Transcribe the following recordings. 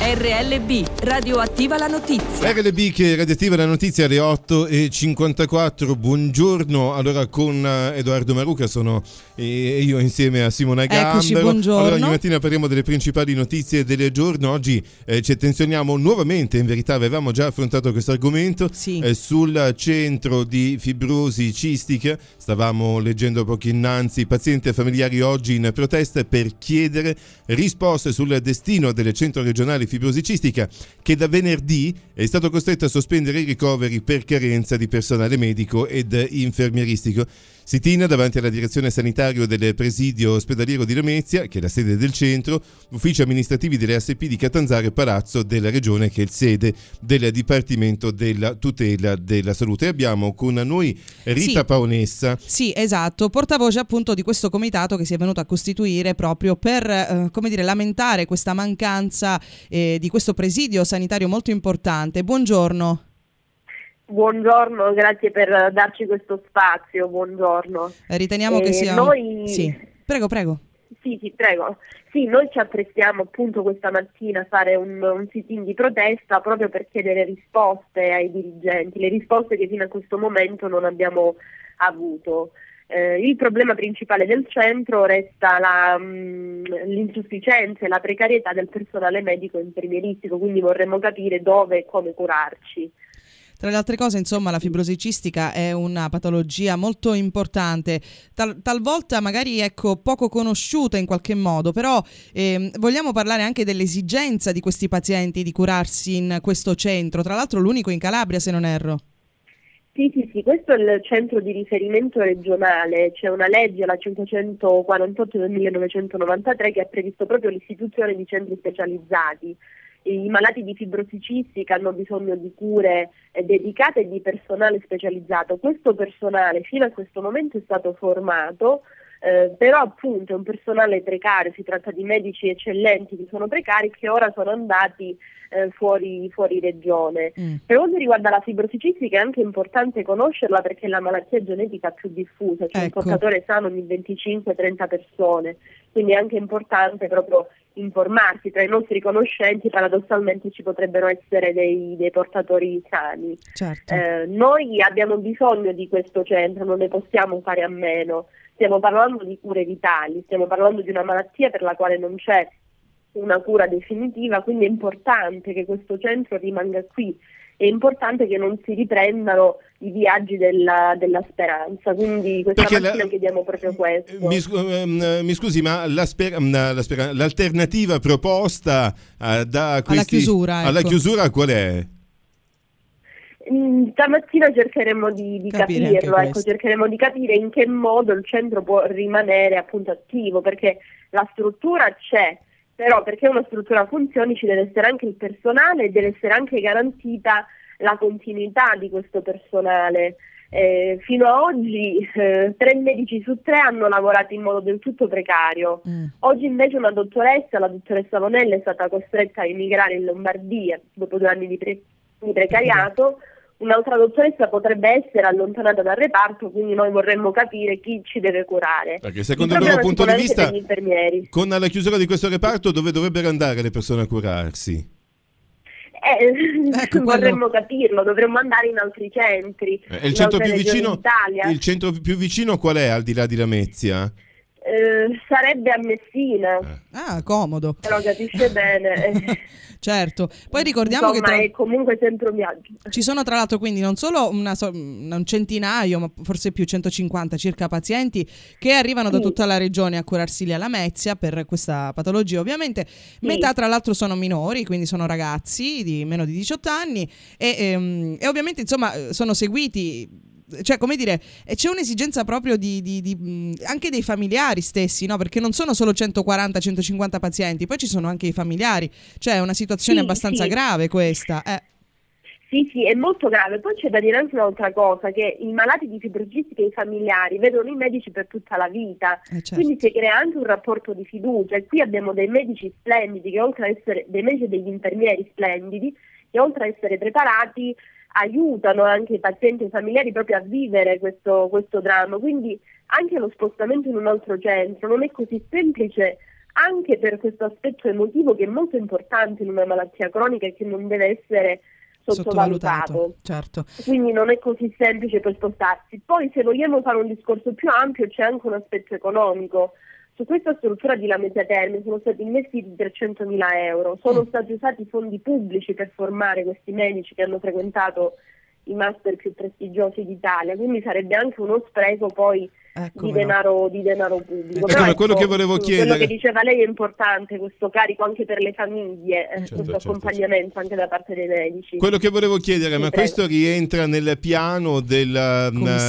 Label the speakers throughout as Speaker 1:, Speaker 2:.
Speaker 1: RLB, radioattiva la notizia.
Speaker 2: RLB che radioattiva la notizia alle 8:54. Buongiorno. Allora con Edoardo Maruca sono io insieme a Simona Gambero.
Speaker 3: Eccoci, buongiorno.
Speaker 2: Allora ogni mattina parliamo delle principali notizie del giorno. Oggi ci attenzioniamo nuovamente, in verità avevamo già affrontato questo argomento, sul centro di fibrosi cistica. Stavamo leggendo poco innanzi pazienti e familiari oggi in protesta per chiedere risposte sul destino del centro regionale fibrosi cistica, che da venerdì è stato costretto a sospendere i ricoveri per carenza di personale medico ed infermieristico. Sit-in davanti alla direzione sanitario del presidio ospedaliero di Lamezia, che è la sede del centro, uffici amministrativi delle ASP di Catanzaro e Palazzo della Regione, che è il sede del Dipartimento della Tutela della Salute. Abbiamo con noi Rita Paonessa.
Speaker 3: Sì, esatto, portavoce appunto di questo comitato che si è venuto a costituire proprio per lamentare questa mancanza di questo presidio sanitario molto importante. Buongiorno.
Speaker 4: Buongiorno, grazie per darci questo spazio, buongiorno.
Speaker 3: Riteniamo che sia...
Speaker 4: Noi...
Speaker 3: Sì, prego.
Speaker 4: Sì, prego. Sì, noi ci apprestiamo appunto questa mattina a fare un sit-in di protesta proprio per chiedere risposte ai dirigenti, le risposte che fino a questo momento non abbiamo avuto. Il problema principale del centro resta l'insufficienza e la precarietà del personale medico e infermieristico, quindi vorremmo capire dove e come curarci.
Speaker 3: Tra le altre cose, insomma, la fibrosi cistica è una patologia molto importante, talvolta magari poco conosciuta in qualche modo, però vogliamo parlare anche dell'esigenza di questi pazienti di curarsi in questo centro, tra l'altro l'unico in Calabria, se non erro.
Speaker 4: Sì, questo è il centro di riferimento regionale, c'è una legge, la 548 del 1993, che ha previsto proprio l'istituzione di centri specializzati. I malati di fibrosi cistica hanno bisogno di cure dedicate e di personale specializzato. Questo personale fino a questo momento è stato formato, però appunto è un personale precario, si tratta di medici eccellenti che sono precari, che ora sono andati fuori regione. Per quanto riguarda la fibrosi cistica è anche importante conoscerla, perché è la malattia genetica più diffusa, cioè un portatore sano ogni 25-30 persone, quindi è anche importante proprio informarsi. Tra i nostri conoscenti paradossalmente ci potrebbero essere dei portatori sani.
Speaker 3: Certo.
Speaker 4: Noi abbiamo bisogno di questo centro, non ne possiamo fare a meno. Stiamo parlando di cure vitali, stiamo parlando di una malattia per la quale non c'è una cura definitiva, quindi è importante che questo centro rimanga qui, è importante che non si riprendano i viaggi della speranza, quindi questa mattina chiediamo proprio questo.
Speaker 2: Mi scusi, ma l'alternativa proposta
Speaker 3: alla chiusura
Speaker 2: qual è?
Speaker 4: Stamattina cercheremo di capirlo, cercheremo di capire in che modo il centro può rimanere appunto attivo, perché la struttura c'è, però perché una struttura funzioni ci deve essere anche il personale e deve essere anche garantita la continuità di questo personale. Fino a oggi 3 medici su 3 hanno lavorato in modo del tutto precario. Oggi invece la dottoressa Vonella, è stata costretta a emigrare in Lombardia dopo 2 anni di precariato. Un'altra dottoressa potrebbe essere allontanata dal reparto, quindi noi vorremmo capire chi ci deve curare.
Speaker 2: Perché secondo il loro punto di vista, con la chiusura di questo reparto, dove dovrebbero andare le persone a curarsi?
Speaker 4: Vorremmo capirlo, dovremmo andare in altri centri.
Speaker 2: Il centro più vicino qual è, al di là di Lamezia?
Speaker 4: Sarebbe a Messina.
Speaker 3: Comodo.
Speaker 4: Però capisce bene.
Speaker 3: Certo. Poi ricordiamo che
Speaker 4: è comunque centro viaggio.
Speaker 3: Ci sono tra l'altro quindi non solo un centinaio, ma forse più, 150 circa pazienti che arrivano da tutta la regione a curarsi lì a Lamezia per questa patologia. Ovviamente metà tra l'altro sono minori, quindi sono ragazzi di meno di 18 anni e ovviamente insomma sono seguiti. Cioè, come dire, c'è un'esigenza proprio di anche dei familiari stessi, no? Perché non sono solo 140-150 pazienti, poi ci sono anche i familiari, cioè è una situazione abbastanza grave questa.
Speaker 4: Sì, è molto grave. Poi c'è da dire anche un'altra cosa, che i malati di fibrosi cistica e i familiari vedono i medici per tutta la vita,
Speaker 3: certo.
Speaker 4: Quindi si crea anche un rapporto di fiducia, e qui abbiamo dei medici splendidi, che oltre a essere dei medici e degli infermieri splendidi, che oltre a essere preparati aiutano anche i pazienti e i familiari proprio a vivere questo dramma. Quindi anche lo spostamento in un altro centro non è così semplice anche per questo aspetto emotivo che è molto importante in una malattia cronica e che non deve essere sottovalutato.
Speaker 3: Certo.
Speaker 4: Quindi non è così semplice poi spostarsi. Poi, se vogliamo fare un discorso più ampio, c'è anche un aspetto economico. Su questa struttura di Lamezia Terme sono stati investiti 300.000 euro, sono stati usati fondi pubblici per formare questi medici che hanno frequentato i master più prestigiosi d'Italia, quindi sarebbe anche uno spreco poi di denaro pubblico.
Speaker 2: Però quello che volevo chiedere,
Speaker 4: quello che diceva lei è importante, questo carico anche per le famiglie, questo accompagnamento anche da parte dei medici.
Speaker 2: Quello che volevo chiedere, ma questo rientra nel piano del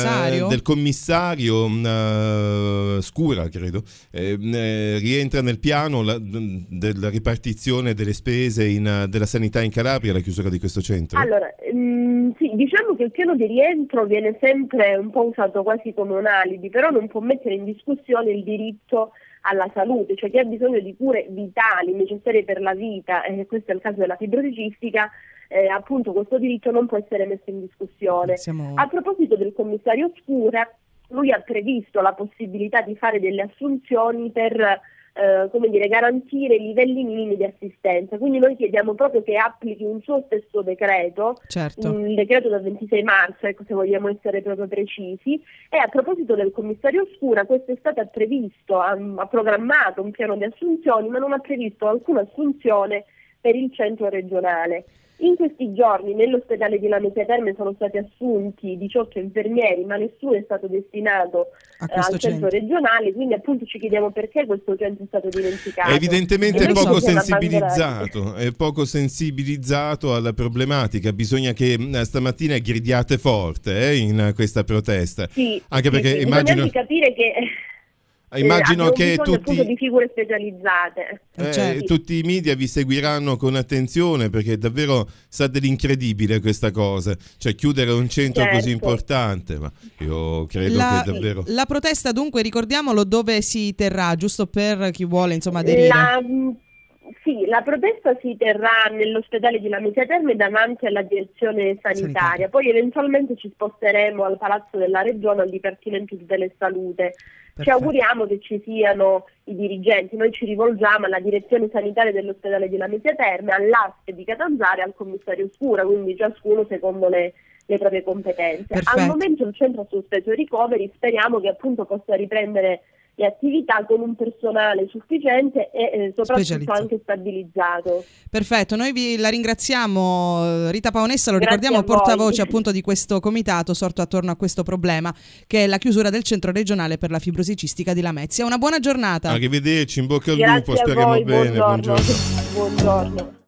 Speaker 2: commissario Scura, credo, rientra nel piano della ripartizione delle spese della sanità in Calabria, la chiusura di questo centro?
Speaker 4: Allora, sì, diciamo che il piano di rientro viene sempre un po' usato quasi come un alibi, però non può mettere in discussione il diritto alla salute, cioè chi ha bisogno di cure vitali, necessarie per la vita, e questo è il caso della fibrosi cistica, appunto questo diritto non può essere messo in discussione. A proposito del commissario Scura, lui ha previsto la possibilità di fare delle assunzioni per garantire i livelli minimi di assistenza, quindi noi chiediamo proprio che applichi un suo stesso decreto, il decreto del 26 marzo, ecco, se vogliamo essere proprio precisi. E a proposito del commissario Scura, questo è stato previsto, ha programmato un piano di assunzioni, ma non ha previsto alcuna assunzione per il centro regionale. In questi giorni nell'ospedale di Lamezia Terme sono stati assunti 18 infermieri, ma nessuno è stato destinato al centro regionale, quindi appunto ci chiediamo perché questo centro è stato dimenticato.
Speaker 2: Evidentemente è poco sensibilizzato alla problematica, bisogna che stamattina gridiate forte in questa protesta.
Speaker 4: Sì,
Speaker 2: anche perché immagino
Speaker 4: bisogna capire che
Speaker 2: immagino che
Speaker 4: tutti di figure specializzate.
Speaker 2: Tutti i media vi seguiranno con attenzione, perché davvero sa dell'incredibile questa cosa, cioè chiudere un centro così importante, ma io credo che davvero
Speaker 3: la protesta, dunque, ricordiamolo, dove si terrà, giusto per chi vuole aderire.
Speaker 4: La protesta si terrà nell'ospedale di Lamezia Terme davanti alla direzione sanitaria, poi eventualmente ci sposteremo al Palazzo della Regione, al Dipartimento della Salute. Ci auguriamo che ci siano i dirigenti, noi ci rivolgiamo alla direzione sanitaria dell'ospedale di Lamezia Terme, all'ASP di Catanzaro e al commissario Scura, quindi ciascuno secondo le proprie competenze.
Speaker 3: Perfetto.
Speaker 4: Al momento il centro ha sospeso i ricoveri, speriamo che appunto possa riprendere le attività con un personale sufficiente e soprattutto anche stabilizzato.
Speaker 3: Perfetto, noi la ringraziamo, Rita Paonessa, lo ricordiamo, portavoce appunto di questo comitato sorto attorno a questo problema, che è la chiusura del centro regionale per la fibrosi cistica di Lamezia. Una buona giornata.
Speaker 2: Arrivederci, in bocca al lupo, speriamo bene.
Speaker 4: Buongiorno.